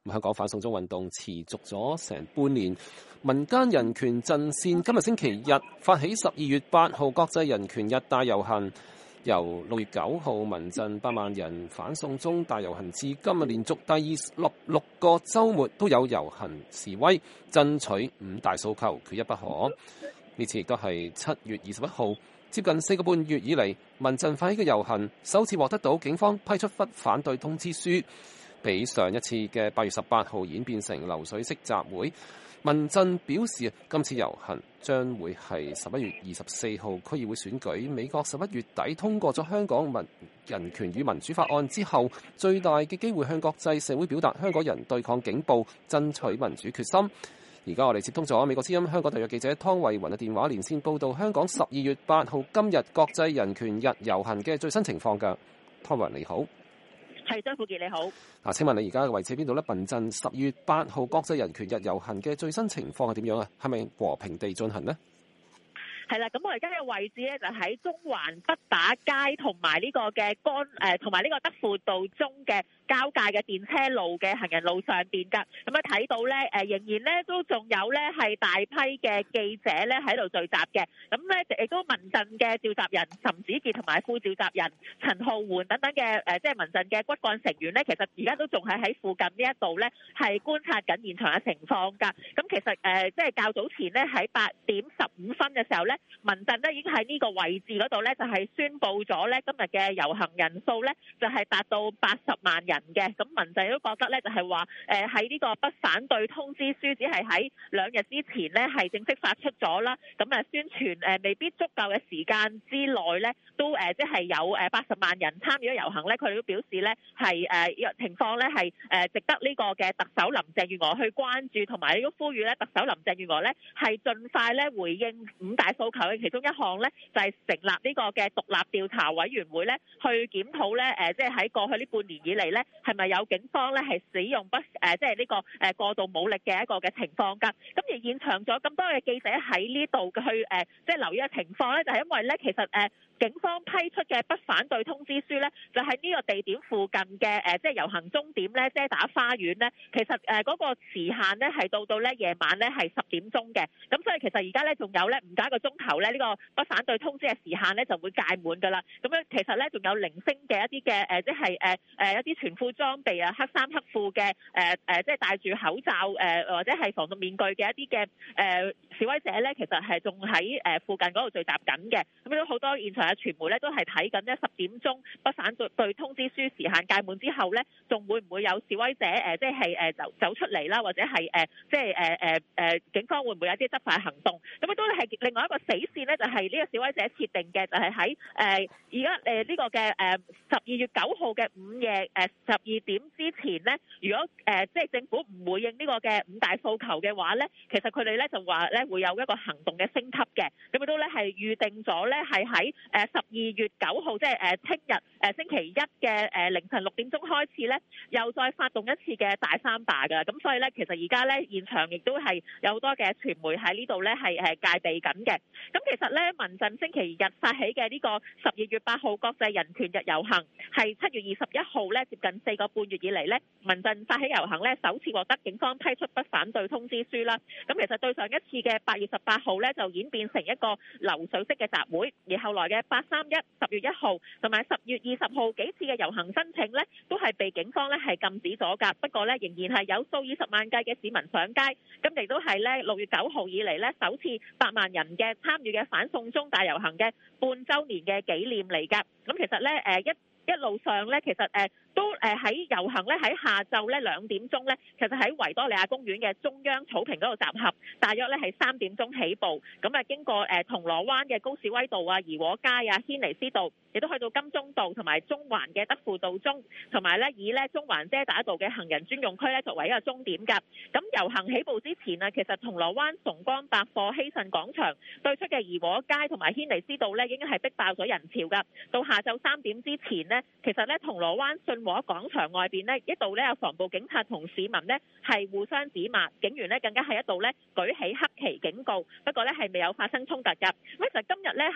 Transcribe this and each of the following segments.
香港反送中運動持續咗成半年，民間人權陣線今日星期日發起12月8號國際人權日大遊行，由6月9號民陣8萬人反送中大遊行至今，連續第26個週末都有遊行示威，爭取5大訴求，缺一不可。呢次亦都係7月21號，接近4個半月以嚟，民陣發起嘅遊行首次獲得到警方批出不反對通知書，比上一次嘅8月18號演變成流水式集會。民陣表示，今次遊行將會係11月24號區議會選舉，美國11月底通過咗香港人權與民主法案之後，最大嘅機會向國際社會表達香港人對抗警暴、爭取民主決心。而家我哋接通咗美國之音香港特約記者湯慧雲嘅電話連線報道香港12月8號今日國際人權日遊行嘅最新情況㗎。湯慧雲你好。 係，張富傑你好。 請問你而家嘅位置喺邊度咧？民陣12月8號國際人權日遊行嘅最新情況係點樣啊？係咪和平地進行呢？ 係啦，咁我而家嘅位置咧就喺中環畢打街同埋呢個嘅同埋呢個德輔道中嘅交界嘅電車路嘅行人路上邊㗎。咁睇到咧仍然咧都仲有咧係大批嘅記者咧喺度聚集嘅。咁咧亦都民陣嘅召集人岑子傑同埋副召集人陳浩桓等等嘅即係民陣嘅骨幹成員咧，其實而家都仲係喺附近呢一度咧係觀察緊現場嘅情況㗎。咁其實即係較早前咧喺8點15分嘅時候咧，民陣咧已經喺呢個位置嗰度咧就係宣布咗咧今日嘅遊行人數咧就係達到80萬人嘅。咁民陣都覺得咧就係話喺呢個不反對通知書只係喺2日之前咧係正式發出咗啦。咁宣傳未必足夠嘅時間之內咧都即係有80萬人參與咗遊行咧，佢哋都表示咧係情況咧係值得呢個嘅特首林鄭月娥去關注，同埋都呼籲咧特首林鄭月娥咧係盡快咧回應5大訴求嘅其中一項咧就係成立呢個嘅獨立調查委員會咧去檢討咧即係喺過去呢半年以嚟咧係咪有警方咧係使用即係呢個過度武力嘅一個嘅情況㗎。咁而現場咗咁多嘅記者喺呢度去即係留意嘅情況咧，就係因為咧其實警方批出嘅不反對通知書咧，就喺呢個地點附近嘅即係遊行終點咧，遮打花園咧，其實嗰個時限咧係到咧夜晚咧係10點鐘嘅。咁所以其實而家咧仲有咧唔夠一個鐘頭咧，呢個不反對通知嘅時限咧就會屆滿㗎啦。咁樣其實咧仲有零星嘅一啲嘅即係一啲全副裝備啊、黑衫黑褲嘅即係戴住口罩或者係防毒面具嘅一啲嘅示威者咧，其實係仲喺附近嗰度聚集緊嘅。咁都好多現場嘅傳媒咧都係睇緊咧10點鐘不反對通知書時限屆滿之後咧，仲會唔會有示威者即係走出嚟啦，或者係即係警方會唔會有啲執法行動？咁都係另外一個死線咧，就係呢個示威者設定嘅，就係喺而家呢個嘅12月9號嘅午夜12點之前咧，如果即係政府唔回應呢個嘅5大訴求嘅話咧，其實佢哋咧就話咧會有一個行動嘅升級嘅。咁都咧係預定咗咧係喺12月9號，即係聽日星期一嘅凌晨6點鐘開始咧，又再發動一次嘅大三罷㗎。咁所以咧，其實而家咧現場亦都係有好多嘅傳媒喺呢度咧係戒備緊嘅。咁其實咧，民陣星期日發起嘅呢個12月8號國際人權日遊行，係7月21號咧，接近4個半月以嚟咧，民陣發起遊行咧，首次獲得警方批出不反對通知書啦。咁其實對上一次嘅8月18號咧，就演變成一個流水式嘅集會，而後來嘅831、10月1號同埋10月20號幾次嘅遊行申請咧，都係被警方咧係禁止咗㗎。不過咧，仍然係有數以十萬計嘅市民上街，咁亦都係咧6月9號以嚟咧首次8萬人嘅參與嘅反送中大遊行嘅半週年嘅紀念嚟㗎。咁其實咧一路上咧，其實都喺遊行咧喺下晝咧2點鐘咧，其實喺維多利亞公園嘅中央草坪嗰度集合，大約咧係3點鐘起步，咁經過銅鑼灣嘅高士威道啊、怡和街啊、軒尼詩道，亦都去到金鐘道同埋中環嘅德輔道中，同埋咧以咧中環遮打道嘅行人專用區咧作為一個終點㗎。咁遊行起步之前啊，其實銅鑼灣崇光百貨、希慎廣場對出嘅怡和街同埋軒尼詩道咧，已經係逼爆咗人潮㗎。到下晝3點之前呢，其實咧銅鑼灣信和廣場外邊呢，一度咧有防暴警察同市民呢係互相指罵，警員呢更加係一度咧舉起黑旗警告，不過咧係未有發生衝突㗎。咁其實今日咧係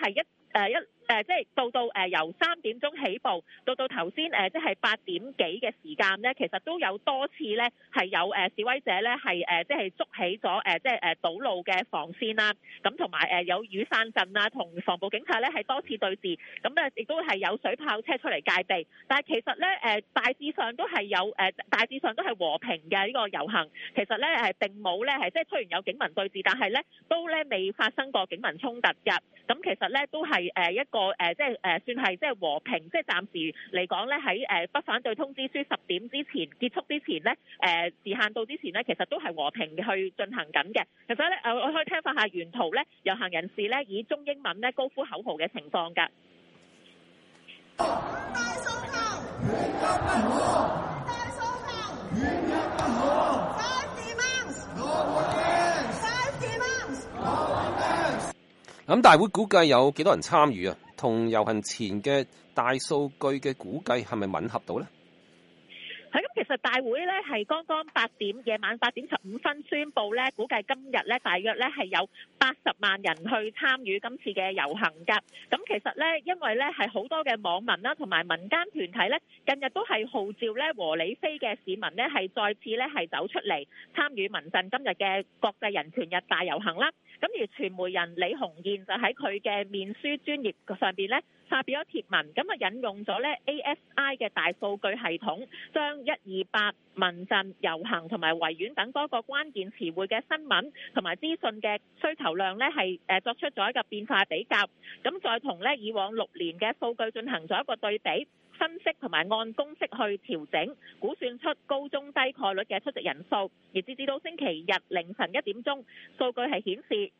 即係到由3點鐘起步，到頭先即係8點幾嘅時間咧，其實都有多次咧係有示威者咧係即係築起咗即係堵路嘅防線啦，咁同埋有雨傘陣啊，同防暴警察咧係多次對峙，咁咧亦都係有水炮車出嚟戒備，但係其實咧大致上都係大致上都係和平嘅呢個遊行，其實咧並冇咧係即係雖然有警民對峙，但係咧都咧未發生過警民衝突嘅，咁其實咧都係一個即係算係即係和平，即係暫時嚟講咧喺不反對通知書10點之前結束之前咧時限到之前咧，其實都係和平去進行緊嘅。其實咧我可以聽翻下沿途咧遊行人士咧以中英文咧高呼口號嘅情況㗎。 大訴求，原一不可！大訴求，原一不可 ！Five demands, no one dance. Five demands, no one dance. 咁大會估計有幾多人參與啊？同遊行前嘅大數據嘅估計係咪吻合到呢？ 係咁，其實大會咧係剛剛夜晚8點15分宣佈咧，估計今日咧大約咧係有80萬人去參與今次嘅遊行㗎。咁其實咧，因為咧係好多嘅網民啦，同埋民間團體咧，近日都係號召咧和理非嘅市民咧係再次咧係走出嚟參與民陣今日嘅國際人權日大遊行啦。咁而傳媒人李鴻燕就喺佢嘅面書專頁上邊咧發表咗貼文，咁啊引用咗咧 ASI 嘅大數據系統，將128民陣遊行同埋維園等多個關鍵詞彙嘅新聞同埋資訊嘅需求量咧係作出咗一個變化比較，咁再同咧以往6年嘅數據進行咗一個對比分析，同埋按公式去調整估算出高中低概率嘅出席人數，而截至到星期日凌晨1點鐘，數據係顯示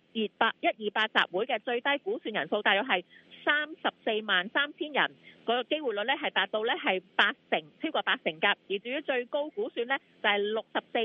128集會嘅最低估算人數大約係343000人，個機會率咧係達到咧係8成，超過8成㗎。而至於最高估算咧就係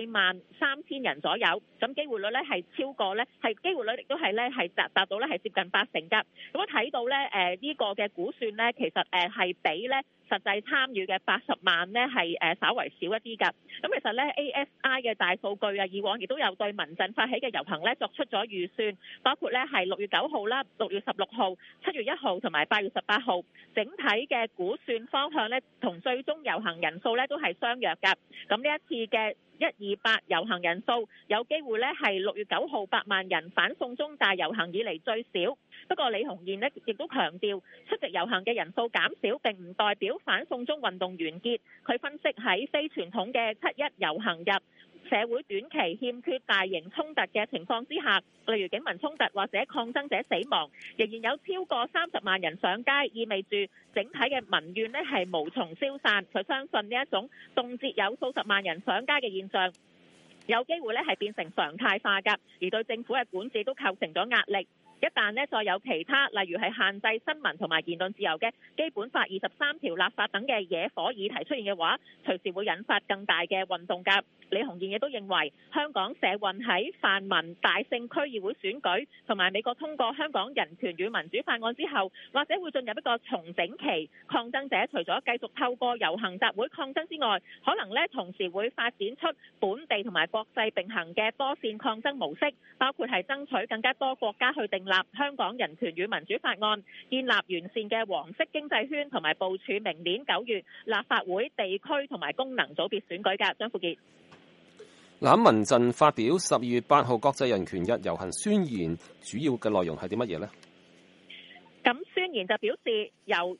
643000人左右，咁機會率咧係超過咧係機會率亦都係咧係達到咧係接近8成㗎。咁我睇到咧呢個嘅估算咧其實係比咧實際參與嘅80萬咧係稍為少一啲㗎。咁其實咧 ASI 嘅大數據啊，以往亦都有對民陣發起嘅遊行咧作出咗預算，包括咧係6月9號啦、6月16號、7月1號同埋8月18號，整體嘅估算方向咧同最終遊行人數咧都係相若㗎。咁呢一次嘅128遊行人數有機會咧係6月9號8萬人反送中大遊行以嚟最少。不過李鴻燕呢亦都強調，出席遊行嘅人數減少並唔代表反送中運動完結。佢分析喺非傳統嘅7·1遊行日，社會短期欠缺大型衝突嘅情況之下，例如警民衝突或者抗爭者死亡，仍然有超過30萬人上街，意味住整體嘅民怨呢係無從消散。佢相信呢一種動輒有數十萬人上街嘅現象，有機會呢係變成常態化㗎，而對政府嘅管治都構成咗壓力。一旦呢再有其他，例如係限制新聞同埋言論自由嘅基本法23條立法等嘅野火議題出現嘅話，隨時會引發更大嘅運動㗎。李鴻燕亦都認為，香港社運喺泛民大勝區議會選舉同埋美國通過香港人權與民主法案之後，或者會進入一個重整期。抗爭者除咗繼續透過遊行集會抗爭之外，可能呢同時會發展出本地同埋國際並行嘅多線抗爭模式，包括係爭取更加多國家去訂立香港人權與民主法案，建立完善嘅黃色經濟圈，同埋部署明年9月立法會地區同埋功能組別選舉㗎。張富傑。 嗱，民陣發表12月8號國際人權日遊行宣言，主要嘅內容係啲乜嘢呢？ 咁宣言就表示，由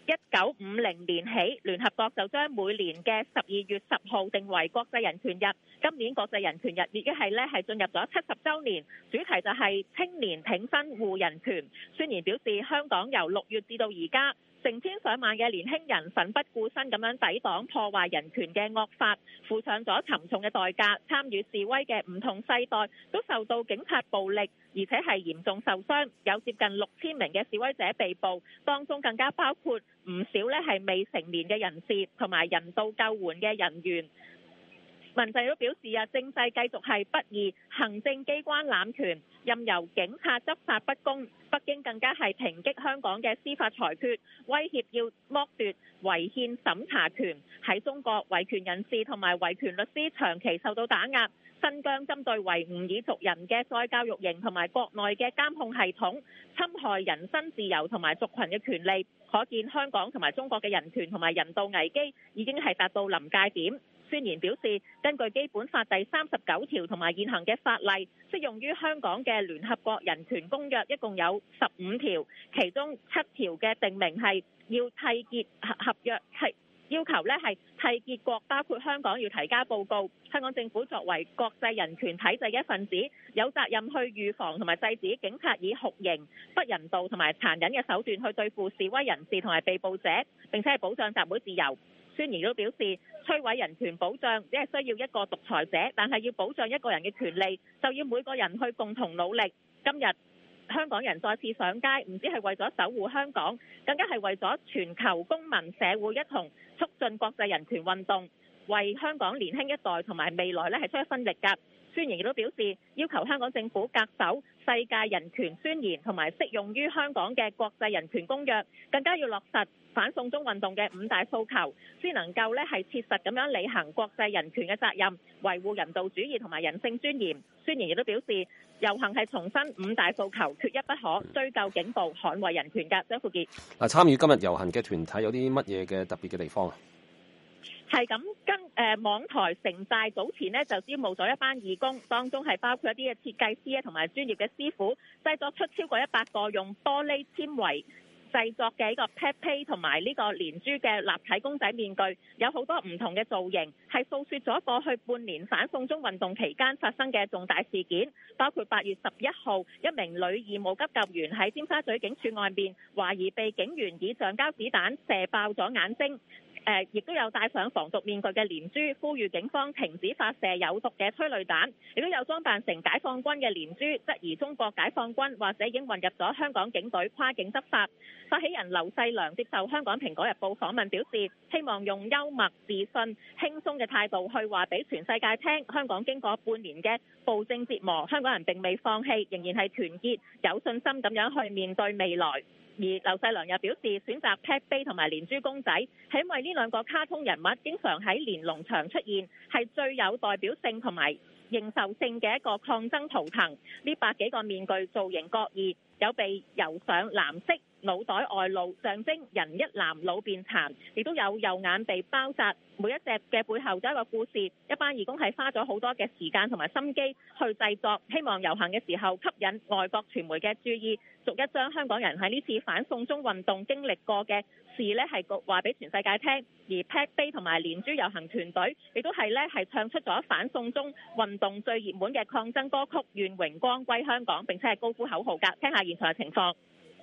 1950年起，聯合國就將每年嘅12月10號定為國際人權日。今年國際人權日已經係進入咗70週年，主題就係青年挺身護人權。宣言表示，香港由6月至到而家，成千上萬嘅年輕人奮不顧身咁樣抵擋破壞人權嘅惡法，付上咗沉重嘅代價。參與示威嘅唔同世代都受到警察暴力，而且係嚴重受傷，有接近6000名嘅示威者被捕，當中更加包括唔少係未成年嘅人士同埋人道救援嘅人員。 民陣都表示政制繼續係不義，行政機關濫權，任由警察執法不公。北京更加係抨擊香港嘅司法裁決，威脅要剝奪違憲審查權。喺中國，維權人士同埋維權律師長期受到打壓。新疆針對維吾爾族人嘅再教育營同埋國內嘅監控系統，侵害人身自由同埋族群嘅權利，可見香港同埋中國嘅人權同埋人道危機已經係達到臨界點。宣言表示，根據基本法第39條同埋現行嘅法例，適用於香港嘅聯合國人權公約一共有15條，其中7條嘅定明係要締結合約，係要求呢係締結國包括香港要提交報告。香港政府作為國際人權體制嘅一份子，有責任去預防同埋制止警察以酷刑、不人道同埋殘忍嘅手段去對付示威人士同埋被捕者，並且係保障集會自由。宣言都表示，摧毀人權保障只係需要一個獨裁者，但係要保障一個人嘅權利，就要每個人去共同努力。今日香港人再次上街，唔止係為咗守護香港，更加係為咗全球公民社會一同促進國際人權運動，為香港年輕一代同埋未來係出一分力㗎。宣言亦都表示，要求香港政府恪守世界人權宣言同埋適用於香港嘅國際人權公約，更加要落實反送中運動嘅5大訴求，先能夠係切實咁樣履行國際人權嘅責任，維護人道主義同埋人性尊嚴。宣言亦都表示，遊行係重申5大訴求，缺一不可，追究警暴，捍衛人權㗎。張富傑， 嗱，參與今日遊行嘅團體有啲乜嘢嘅特別嘅地方啊？係咁網台城寨早前呢就招募咗一班義工，當中係包括一啲嘅設計師同埋專業嘅師傅，製作出超過100個用玻璃纖維製作嘅呢個 Pet 同埋呢個連珠嘅立體公仔面具，有好多唔同嘅造型，係訴說咗過去半年反送中運動期間發生嘅重大事件，包括8月11號一名女義務急救員喺尖沙咀警署外面，懷疑被警員以橡膠子彈射爆咗眼睛。亦都有戴上防毒面具嘅連珠，呼籲警方停止發射有毒嘅催淚彈，亦都有裝扮成解放軍嘅連珠，質疑中國解放軍或者已經混入咗香港警隊跨境執法。發起人劉細良接受香港蘋果日報訪問表示，希望用幽默、自信、輕鬆嘅態度去話俾全世界聽，香港經過半年嘅暴政折磨，香港人並未放棄，仍然係團結有信心咁樣去面對未來。而劉細良又表示，選擇 Pet 杯同埋連珠公仔係因為呢兩個卡通人物經常喺連儂牆出現，係最有代表性同埋認受性嘅一個抗爭圖騰。呢100幾個面具造型各異，有被油上藍色，腦袋外露，象徵人一男老變殘，亦都有右眼被包紮。每一隻嘅背後都有一個故事，一班義工係花咗好多嘅時間同埋心機去製作，希望遊行嘅時候吸引外國傳媒嘅注意，逐一將香港人喺呢次反送中運動經歷過嘅事係話俾全世界聽。而 Pet 杯同埋連珠遊行團隊亦都係唱出咗反送中運動最熱門嘅抗爭歌曲《願榮光歸香港》，並且係高呼口號㗎。聽下現場嘅情況。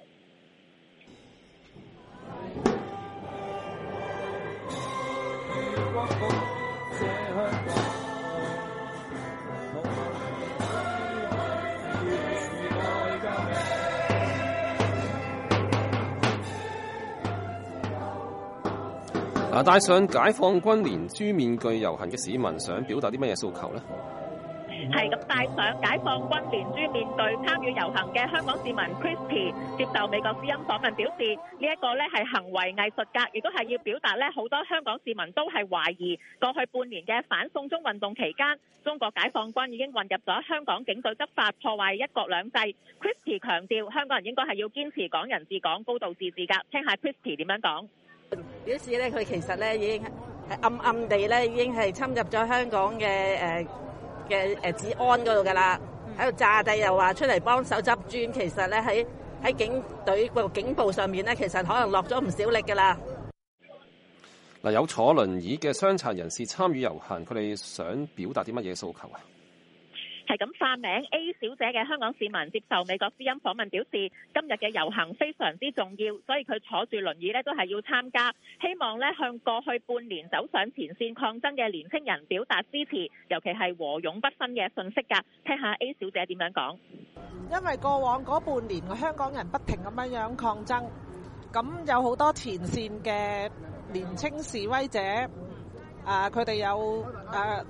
戴上解放軍連珠面具遊行嘅市民想表達啲乜嘢訴求呢？ 係咁，戴上解放軍連珠面具參與遊行嘅香港市民 Christy 接受美國之音訪問表示，呢一個係行為藝術格，亦都係要表達好多香港市民都係懷疑過去半年嘅反送中運動期間，中國解放軍已經混入咗香港警隊執法，破壞一國兩制。Christy 強調，香港人應該係要堅持港人治港、高度自治㗎。聽下 Christy 點樣講。 表示佢其實已經係暗暗地已經係侵入咗香港嘅治安嗰度㗎啦，喺度炸地又話出嚟幫手執磚，其實喺警隊個警部上面其實可能落咗唔少力㗎啦。 嗱，有坐輪椅嘅傷殘人士參與遊行，佢哋想表達啲乜嘢訴求啊？ 係咁，化名 A 小姐嘅香港市民接受美國之音訪問表示，今日嘅遊行非常之重要，所以佢坐住輪椅都係要參加，希望向過去半年走上前線抗爭嘅年輕人表達支持，尤其係和勇不分嘅訊息㗎。聽下 A 小姐點樣講。 因為過往嗰半年香港人不停咁樣抗爭，咁有好多前線嘅年輕示威者，佢哋有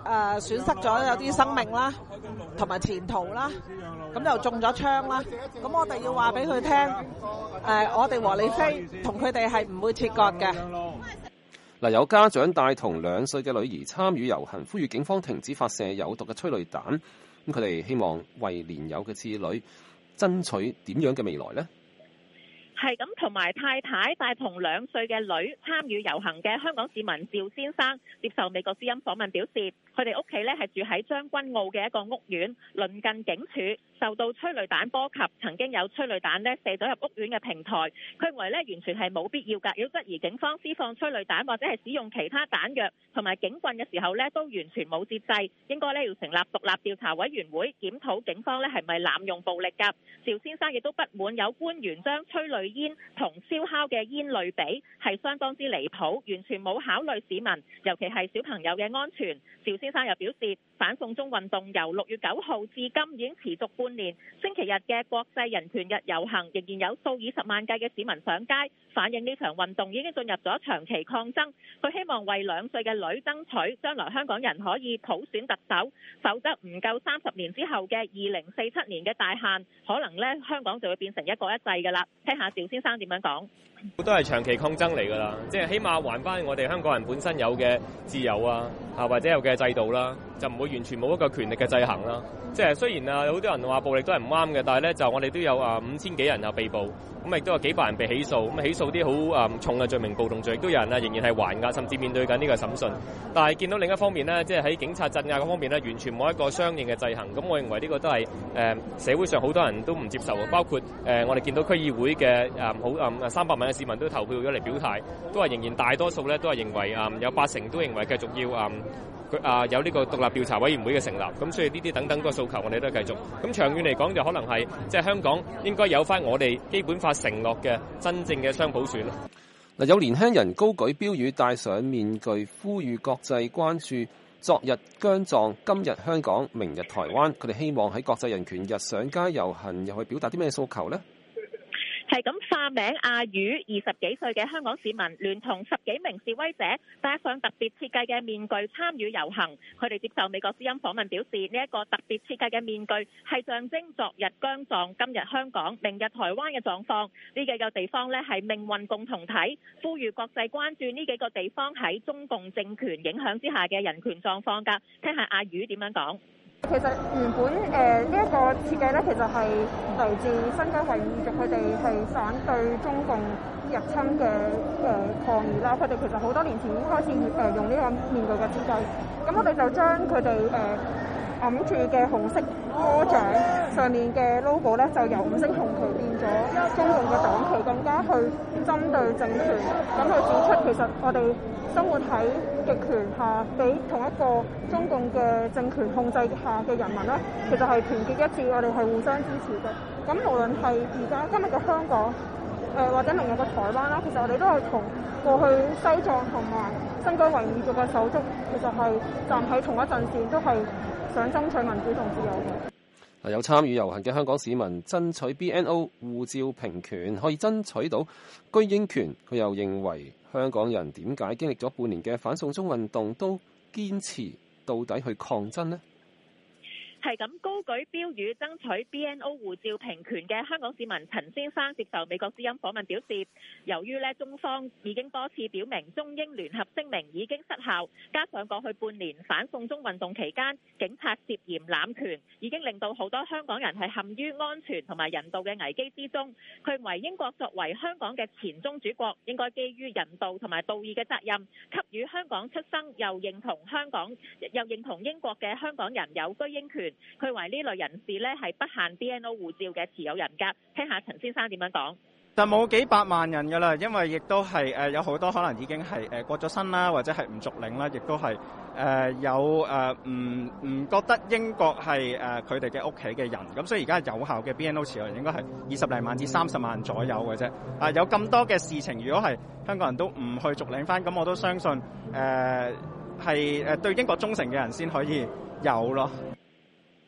損失咗有啲生命啦，同埋前途啦，咁又中咗槍啦。咁我哋要話俾佢聽，我哋和理非同佢哋係唔會切割嘅。 嗱，有家長帶同2歲嘅女兒參與遊行，呼籲警方停止發射有毒嘅催淚彈。咁佢哋希望為年幼嘅子女爭取點樣嘅未來呢？ 係咁，同埋太太帶同2歲嘅女參與遊行嘅香港市民趙先生接受美國之音訪問表示，佢哋屋企咧係住喺將軍澳嘅一個屋苑，鄰近警署，受到催淚彈波及，曾經有催淚彈咧射咗入屋苑嘅平台。佢認為咧完全係冇必要㗎，要質疑警方施放催淚彈或者係使用其他彈藥同埋警棍嘅時候咧都完全冇節制，應該咧要成立獨立調查委員會檢討警方咧係咪濫用暴力㗎。趙先生亦都不滿有官員將催淚煙同燒烤嘅煙類比，係相當之離譜，完全冇考慮市民，尤其係小朋友嘅安全。趙先生又表示，反送中運動由6月9號至今已經持續半年，星期日嘅國際人權日遊行仍然有數以十萬計嘅市民上街，反映呢場運動已經進入咗長期抗爭。佢希望為2歲嘅女爭取將來香港人可以普選特首，否則唔夠30年之後嘅2047年嘅大限，可能咧香港就會變成一國一制㗎啦。聽下趙先生點樣講。 都係長期抗爭嚟㗎啦，即係起碼還翻我哋香港人本身有嘅自由啊，或者有嘅制度啦，就唔會完全冇一個權力嘅制衡啦。即係雖然好多人話暴力都係唔啱嘅，但係咧就我哋都有5000幾人被捕，咁亦都有幾百人被起訴，咁起訴啲好重嘅罪名暴動罪，亦都有人仍然係還押，甚至面對緊呢個審訊。但係見到另一方面呢，即係喺警察鎮壓嗰方面呢，完全冇一個相應嘅制衡。咁我認為呢個都係社會上好多人都唔接受嘅，包括我哋見到區議會嘅好300萬嘅市民都投票咗嚟表態，都係仍然大多數咧都係認為有80%都認為繼續要有呢個獨立調查委員會嘅成立。咁所以呢啲等等個訴求我哋都係繼續。咁長遠嚟講就可能係即係香港應該有翻我哋基本法承諾嘅真正嘅雙普選咯。 嗱，有年輕人高舉標語，戴上面具，呼籲國際關注昨日姜狀，今日香港，明日台灣。佢哋希望喺國際人權日上街遊行，又去表達啲咩訴求呢？ 係咁，化名阿宇20幾歲嘅香港市民，聯同10幾名示威者戴上特別設計嘅面具參與遊行。佢哋接受美國之音訪問表示，呢一個特別設計嘅面具係象徵昨日姜狀，今日香港，明日台灣嘅狀況。呢幾個地方呢係命運共同體，呼籲國際關注呢幾個地方喺中共政權影響之下嘅人權狀況㗎。聽下阿宇點樣講。 其實原本呢一個設計咧，其實係嚟自新疆維吾爾族，佢哋係反對中共入侵嘅抗議啦。佢哋其實好多年前已經開始用呢個面具嘅設計，咁我哋就將佢哋揞住嘅紅色歌掌上面嘅 logo 咧，就由5星紅旗變咗中共嘅黨旗，更加去針對政權，咁去指出其實我哋生活喺極權下，俾同一個中共嘅政權控制下嘅人民咧，其實係團結一致，我哋係互相支持嘅。咁無論係而家今日嘅香港，或者明日嘅台灣啦，其實我哋都係同過去西藏同埋新疆維吾爾族嘅手足，其實係站喺同一陣線，都係想爭取民主同自由嘅。 有參與遊行嘅香港市民爭取 BNO 護照平權，可以爭取到居英權。佢又認為香港人點解經歷咗半年嘅反送中運動都堅持到底去抗爭呢？ 係咁，高舉標語爭取 BNO 護照平權嘅香港市民陳先生接受美國之音訪問表示，由於中方已經多次表明中英聯合聲明已經失效，加上過去半年反送中運動期間警察涉嫌濫權，已經令到好多香港人係陷於安全同埋人道嘅危機之中。佢認為英國作為香港嘅前宗主國，應該基於人道同埋道義嘅責任，給予香港出生又認同英國嘅香港人有居英權。佢話呢類人士呢係不限 BNO 護照嘅持有人㗎。聽下陳先生點樣講。 就冇幾百萬人㗎啦，因為亦都係有好多可能已經係過咗身啦，或者係唔續領啦，亦都係有唔覺得英國係佢哋嘅屋企嘅人。咁所以而家有效嘅 BNO 持有人應該係20零萬至30萬左右嘅啫。有咁多嘅事情，如果係香港人都唔去續領翻，咁我都相信係對英國忠誠嘅人先可以有咯。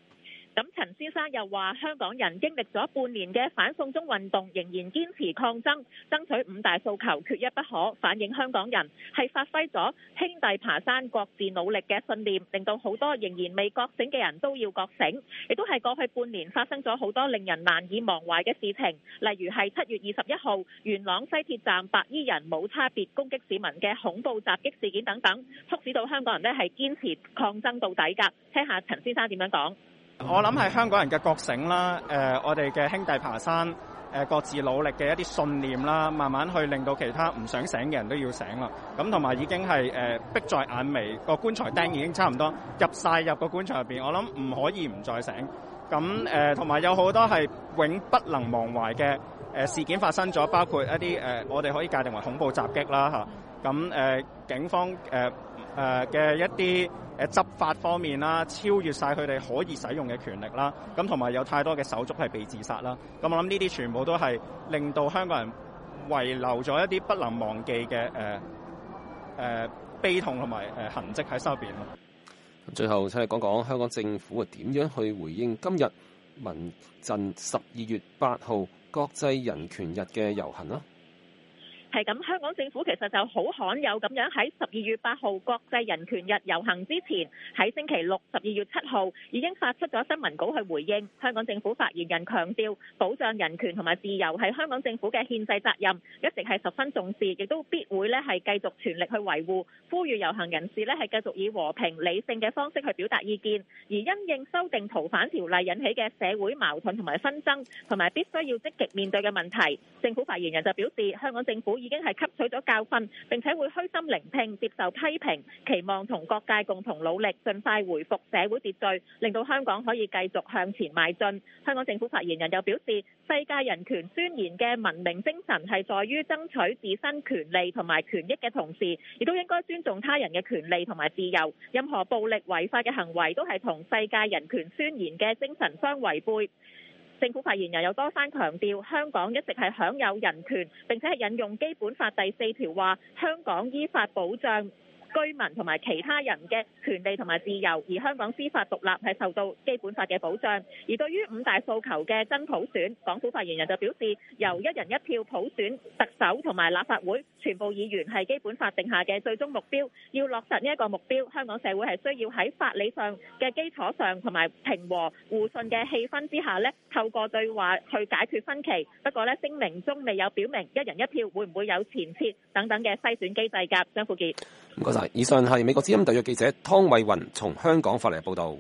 咁陳先生又話：香港人經歷咗半年嘅反送中運動，仍然堅持抗爭，爭取五大訴求缺一不可，反映香港人係發揮咗兄弟爬山各自努力嘅信念，令到好多仍然未覺醒嘅人都要覺醒。亦都係過去半年發生咗好多令人難以忘懷嘅事情，例如係7月21號元朗西鐵站白衣人冇差別攻擊市民嘅恐怖襲擊事件等等，促使到香港人呢係堅持抗爭到底㗎。聽下陳先生點樣講。 我諗係香港人嘅覺醒啦，我哋嘅兄弟爬山，各自努力嘅一啲信念啦，慢慢去令到其他唔想醒嘅人都要醒啦。咁同埋已經係迫在眼眉，個棺材釘已經差唔多入晒入個棺材入邊，我諗唔可以唔再醒。咁同埋有好多係永不能忘懷嘅事件發生咗，包括一啲我哋可以界定為恐怖襲擊啦嚇。咁警方嘅一啲執法方面啦，超越晒佢哋可以使用嘅權力啦，咁同埋有太多嘅手足係被自殺啦，咁我諗呢啲全部都係令到香港人遺留咗一啲不能忘記嘅悲痛同埋痕跡喺身入邊咯。 最後請你講講香港政府點樣去回應今日民陣12月8號國際人權日嘅遊行啦。 係咁，香港政府其實就好罕有咁樣喺12月8號國際人權日遊行之前，喺星期六12月7號已經發出咗新聞稿去回應。香港政府發言人強調，保障人權同埋自由係香港政府嘅憲制責任，一直係十分重視，亦都必會咧係繼續全力去維護。呼籲遊行人士咧係繼續以和平理性嘅方式去表達意見，而因應修訂逃犯條例引起嘅社會矛盾同埋紛爭，同埋必須要積極面對嘅問題，政府發言人就表示，香港政府已經係吸取咗教訓，並且會虛心聆聽、接受批評，期望同各界共同努力，盡快回復社會秩序，令到香港可以繼續向前邁進。香港政府發言人又表示，世界人權宣言嘅文明精神係在於爭取自身權利同埋權益嘅同時，亦都應該尊重他人嘅權利同埋自由。任何暴力違法嘅行為都係同世界人權宣言嘅精神相違背。政府發言人又多番強調，香港一直係享有人權，並且係引用基本法第4條話，香港依法保障居民同埋其他人嘅權利同埋自由，而香港司法獨立係受到基本法嘅保障。而對於五大訴求嘅真普選，港府發言人就表示，由一人一票普選特首同埋立法會全部議員係基本法定下嘅最終目標。要落實呢一個目標，香港社會係需要喺法理上嘅基礎上同埋平和互信嘅氣氛之下呢，透過對話去解決分歧。不過呢，聲明中未有表明一人一票會唔會有前設等等嘅篩選機制㗎。張富傑， 唔該晒。以上係美國之音特約記者湯偉雲從香港發嚟嘅報導。